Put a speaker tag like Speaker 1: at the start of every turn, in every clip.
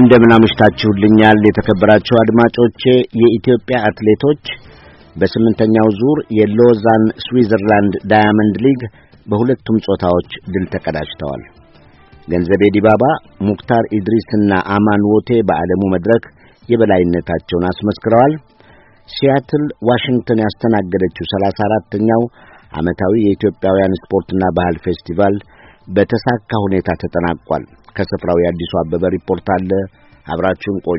Speaker 1: እንደምን አመሽታችሁልኛል የተከበራችሁ አድማጮቼ። የኢትዮጵያ አትሌቶች በስምንተኛው ዙር የሎዛን ስዊዘርላንድ ዳያመንድ ሊግ በሁለቱም ጾታዎች ድል ተቀዳጅተዋል። ገንዘቤ ዲባባ፣ ሙክታር ኢድሪስና አማን ወቴ በዓለሙ መድረክ የበላይነታቸውን አስመስክረዋል። ሲያትል ዋሽንግተን ያስተናገደችው 34ኛው ዓመታዊ የኢትዮጵያውያን ስፖርትና ባህል ፌስቲቫል በተሳካ ሁኔታ ተጠናቋል። ከስፍራው የአዲሱ አበበ ሪፖርት አለ። አብራችሁን ቆዩ።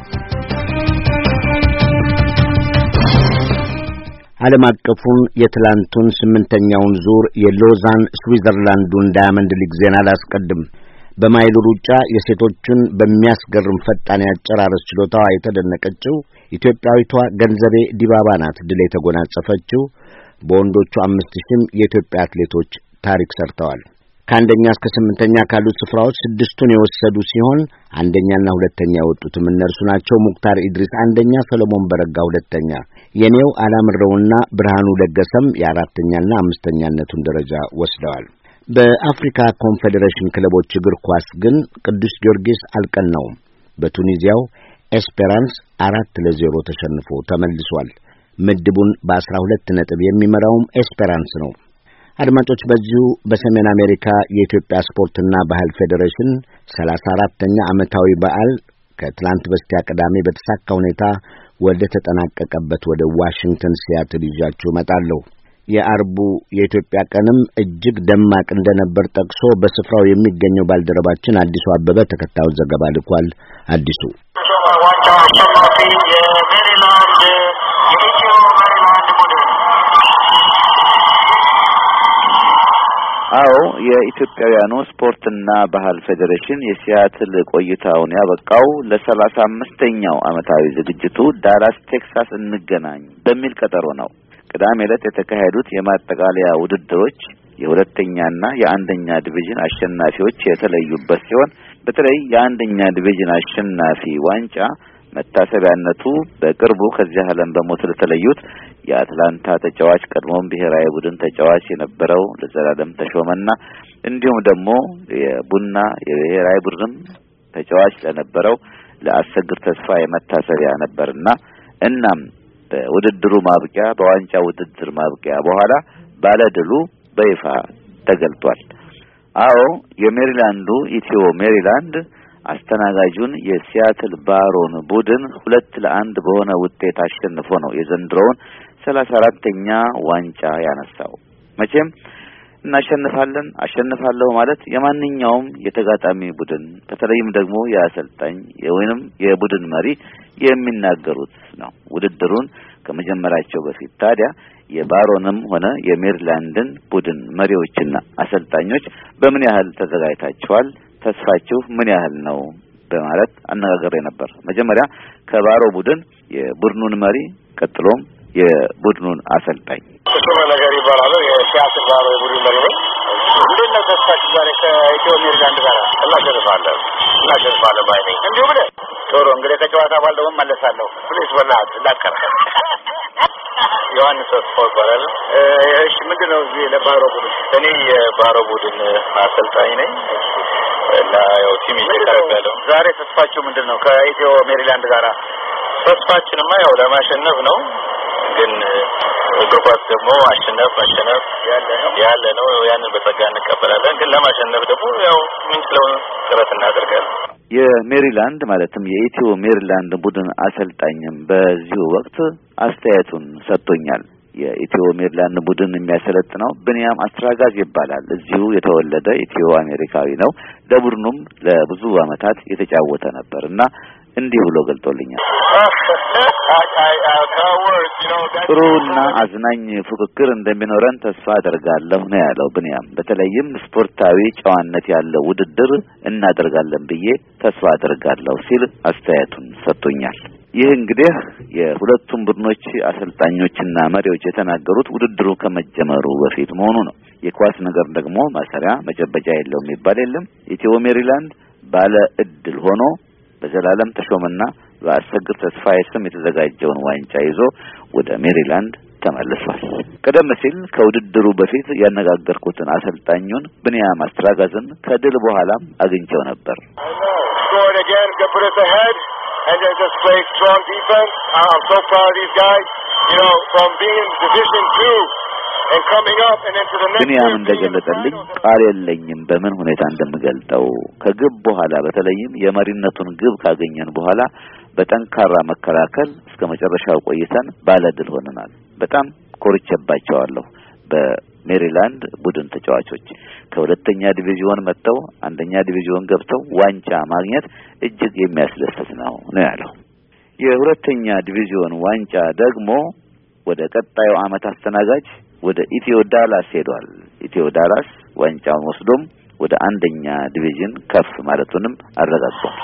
Speaker 1: ዓለም አቀፉን የትላንቱን 8ኛውን ዙር የሎዛን ስዊዘርላንዱን ዳያመንድ ሊግ ዜና ላስቀድም። በማይሉ ሩጫ የሴቶቹን በሚያስገርም ፈጣን ያጨራረስ ችሎታዋ የተደነቀችው ኢትዮጵያዊቷ ገንዘቤ ዲባባ ናት ድል የተጎናጸፈችው። በወንዶቹ 5000ም የኢትዮጵያ አትሌቶች ታሪክ ሰርተዋል። ከአንደኛ እስከ 8ኛ ካሉት ስፍራዎች 6ቱን የወሰዱ ሲሆን አንደኛና ሁለተኛ የወጡትም እነርሱ ናቸው። ሙክታር ኢድሪስ አንደኛ፣ ሰለሞን በረጋ ሁለተኛ፣ የኔው አላምረውና ብርሃኑ ለገሰም የአራተኛና አምስተኛነቱን ደረጃ ወስደዋል። በአፍሪካ ኮንፌዴሬሽን ክለቦች እግር ኳስ ግን ቅዱስ ጊዮርጊስ አልቀናውም። በቱኒዚያው ኤስፔራንስ 4-0 ተሸንፎ ተመልሷል። ምድቡን በ12 ነጥብ የሚመራውም ኤስፔራንስ ነው። አድማጮች፣ በዚሁ በሰሜን አሜሪካ የኢትዮጵያ ስፖርትና ባህል ፌዴሬሽን 34ኛ ዓመታዊ በዓል ከትላንት በስቲያ ቅዳሜ በተሳካ ሁኔታ ወደ ተጠናቀቀበት ወደ ዋሽንግተን ሲያትል ይዣችሁ እመጣለሁ። የአርቡ የኢትዮጵያ ቀንም እጅግ ደማቅ እንደነበር ጠቅሶ በስፍራው የሚገኘው ባልደረባችን አዲሱ አበበ ተከታዩን ዘገባ ልኳል። አዲሱ
Speaker 2: አዎ፣ የኢትዮጵያውያኑ ስፖርትና ባህል ፌዴሬሽን የሲያትል ቆይታውን ያበቃው ለ35ኛው ዓመታዊ ዝግጅቱ ዳላስ ቴክሳስ እንገናኝ በሚል ቀጠሮ ነው። ቅዳሜ ዕለት የተካሄዱት የማጠቃለያ ውድድሮች የሁለተኛና የአንደኛ ዲቪዥን አሸናፊዎች የተለዩበት ሲሆን በተለይ የአንደኛ ዲቪዥን አሸናፊ ዋንጫ መታሰቢያነቱ በቅርቡ ከዚህ ዓለም በሞት ለተለዩት የአትላንታ ተጫዋች ቀድሞም ብሔራዊ ቡድን ተጫዋች የነበረው ለዘላለም ተሾመና እንዲሁም ደግሞ የቡና የብሔራዊ ቡድን ተጫዋች ለነበረው ለአሰግድ ተስፋ የመታሰቢያ ነበርና እናም በውድድሩ ማብቂያ በዋንጫ ውድድር ማብቂያ በኋላ ባለድሉ በይፋ ተገልጧል። አዎ፣ የሜሪላንዱ ኢትዮ ሜሪላንድ አስተናጋጁን የሲያትል ባሮን ቡድን 2-1 በሆነ ውጤት አሸንፎ ነው የዘንድሮውን 34ኛ ዋንጫ ያነሳው። መቼም እናሸንፋለን አሸንፋለሁ ማለት የማንኛውም የተጋጣሚ ቡድን በተለይም ደግሞ የአሰልጣኝ ወይንም የቡድን መሪ የሚናገሩት ነው። ውድድሩን ከመጀመራቸው በፊት ታዲያ የባሮንም ሆነ የሜሪላንድን ቡድን መሪዎችና አሰልጣኞች በምን ያህል ተዘጋጅታችኋል፣ ተስፋችሁ ምን ያህል ነው በማለት አነጋግሬ ነበር። መጀመሪያ ከባሮ ቡድን የቡድኑን መሪ ቀጥሎም የቡድኑን አሰልጣኝ
Speaker 3: እሱ ነገር ይባላል። የሲያትል ባሮ የቡድን መሪ ነው። እንዴት ነው ተስፋችሁ ዛሬ ከኢትዮ ሜሪላንድ ጋር? እናሸንፋለን ባይ ነኝ። እንዲሁ ብለህ ቶሎ እንግዲህ ከጨዋታ ባልደው መለሳለሁ። ፕሊዝ በእናትህ ላቀር ዮሐንስ ተስፋው ይባላል። እሺ፣ ምንድነው እዚህ ለባሮ ቡድን?
Speaker 4: እኔ የባሮ ቡድን አሰልጣኝ ነኝ እና ያው ቲም ይተካከለው።
Speaker 3: ዛሬ ተስፋችሁ ምንድነው ከኢትዮ ሜሪላንድ ጋር?
Speaker 4: ተስፋችንማ ያው ለማሸነፍ ነው። ግን እግር ኳስ ደግሞ አሸነፍ ያለ ነው። ያንን በጸጋ እንቀበላለን። ግን ለማሸነፍ ደግሞ ያው ምንችለውን ጥረት እናደርጋለን።
Speaker 2: የሜሪላንድ ማለትም የኢትዮ ሜሪላንድ ቡድን አሰልጣኝም በዚሁ ወቅት አስተያየቱን ሰጥቶኛል። የኢትዮ ሜሪላንድ ቡድን የሚያሰለጥነው ብንያም አስትራጋዝ ይባላል። እዚሁ የተወለደ ኢትዮ አሜሪካዊ ነው። ለቡድኑም ለብዙ ዓመታት የተጫወተ ነበርና እንዲህ ብሎ ገልጦልኛል። ጥሩና አዝናኝ ፉክክር እንደሚኖረን ተስፋ አደርጋለሁ ነው ያለው ብንያም። በተለይም ስፖርታዊ ጨዋነት ያለው ውድድር እናደርጋለን ብዬ ተስፋ አደርጋለሁ ሲል አስተያየቱን ሰጥቶኛል። ይህ እንግዲህ የሁለቱም ቡድኖች አሰልጣኞችና መሪዎች የተናገሩት ውድድሩ ከመጀመሩ በፊት መሆኑ ነው። የኳስ ነገር ደግሞ ማሰሪያ መጨበጫ የለውም የሚባል የለም። ኢትዮ ሜሪላንድ ባለ እድል ሆኖ በዘላለም ተሾመና በአሰግድ ተስፋዬ ስም የተዘጋጀውን ዋንጫ ይዞ ወደ ሜሪላንድ ተመልሷል። ቀደም ሲል ከውድድሩ በፊት ያነጋገርኩትን አሰልጣኙን ብንያም አስትራጋዝን ከድል በኋላ አግኝቸው ነበር።
Speaker 3: And they just play strong defense. I'm so proud of these guys. You know, from being in Division 2 and coming up and into the next.
Speaker 2: ብንያም እንደገለጠልኝ ቃል የለኝም በምን ሁኔታ እንደምገልጠው። ከግብ በኋላ በተለይም የመሪነቱን ግብ ካገኘን በኋላ በጠንካራ መከላከል እስከ መጨረሻው ቆይተን ባለድል ሆነናል። በጣም ኮርቼባቸዋለሁ። በሜሪላንድ ቡድን ተጫዋቾች ከሁለተኛ ዲቪዥን መጥተው አንደኛ ዲቪዥን ገብተው ዋንጫ ማግኘት እጅግ የሚያስደስት ነው ያለው። የሁለተኛ ዲቪዥን ዋንጫ ደግሞ ወደ ቀጣዩ ዓመት አስተናጋጅ ወደ ኢትዮ ዳላስ ሄዷል። ኢትዮ ዳላስ ዋንጫውን ወስዶም ወደ አንደኛ ዲቪዥን ከፍ ማለቱንም አረጋግጧል።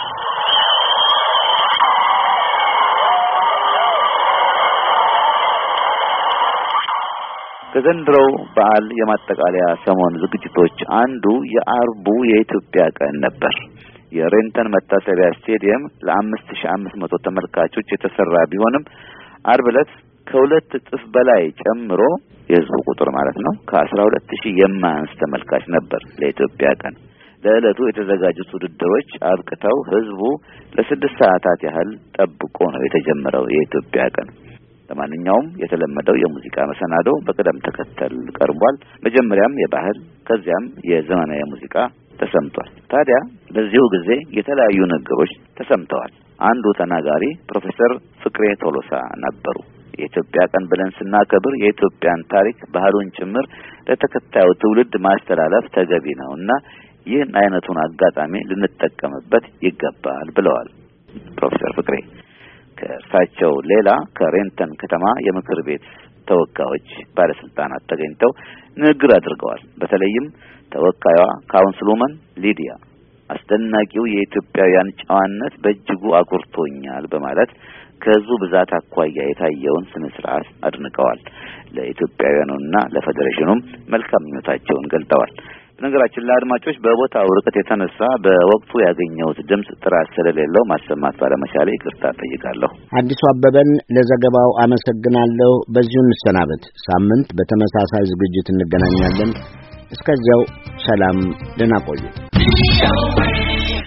Speaker 2: ከዘንድሮው በዓል የማጠቃለያ ሰሞን ዝግጅቶች አንዱ የአርቡ የኢትዮጵያ ቀን ነበር። የሬንተን መታሰቢያ ስቴዲየም ለ5500 ተመልካቾች የተሰራ ቢሆንም አርብ ዕለት ከሁለት እጥፍ በላይ ጨምሮ የህዝቡ ቁጥር ማለት ነው ከ12000 የማያንስ ተመልካች ነበር ለኢትዮጵያ ቀን። ለዕለቱ የተዘጋጁት ውድድሮች አብቅተው ህዝቡ ለ6 ሰዓታት ያህል ጠብቆ ነው የተጀመረው የኢትዮጵያ ቀን። ለማንኛውም የተለመደው የሙዚቃ መሰናዶ በቅደም ተከተል ቀርቧል። መጀመሪያም የባህል ከዚያም የዘመናዊ ሙዚቃ ተሰምቷል። ታዲያ በዚሁ ጊዜ የተለያዩ ነገሮች ተሰምተዋል። አንዱ ተናጋሪ ፕሮፌሰር ፍቅሬ ቶሎሳ ነበሩ። የኢትዮጵያ ቀን ብለን ስናከብር የኢትዮጵያን ታሪክ ባህሉን ጭምር ለተከታዩ ትውልድ ማስተላለፍ ተገቢ ነውና ይህን አይነቱን አጋጣሚ ልንጠቀምበት ይገባል ብለዋል ፕሮፌሰር ፍቅሬ። ከእርሳቸው ሌላ ከሬንተን ከተማ የምክር ቤት ተወካዮች ባለስልጣናት ተገኝተው ንግግር አድርገዋል። በተለይም ተወካዩዋ ካውንስልውመን ሊዲያ አስደናቂው የኢትዮጵያውያን ጨዋነት በእጅጉ አኩርቶኛል በማለት ከዙ ብዛት አኳያ የታየውን ስነ ስርዓት አድንቀዋል። ለኢትዮጵያውያኑና ለፌዴሬሽኑም መልካም ምኞታቸውን ገልጠዋል። በነገራችን ላይ አድማጮች በቦታው ርቀት የተነሳ በወቅቱ ያገኘሁት ድምጽ ጥራት ስለሌለው ማሰማት ባለመቻሌ ይቅርታ ጠይቃለሁ።
Speaker 1: አዲሱ አበበን ለዘገባው አመሰግናለሁ። በዚሁ እንሰናበት። ሳምንት በተመሳሳይ ዝግጅት እንገናኛለን። እስከዚያው ሰላም፣ ደህና ቆዩ።